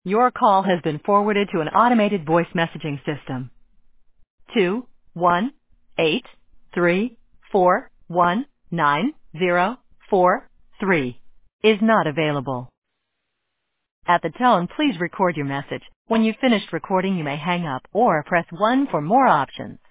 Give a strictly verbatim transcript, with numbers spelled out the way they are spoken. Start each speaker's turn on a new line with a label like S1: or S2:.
S1: Your call has been forwarded to an automated voice messaging system. Two one eight three four one nine zero four three is not available. At the tone, please record your message. When you've finished recording, you may hang up or press one for more options.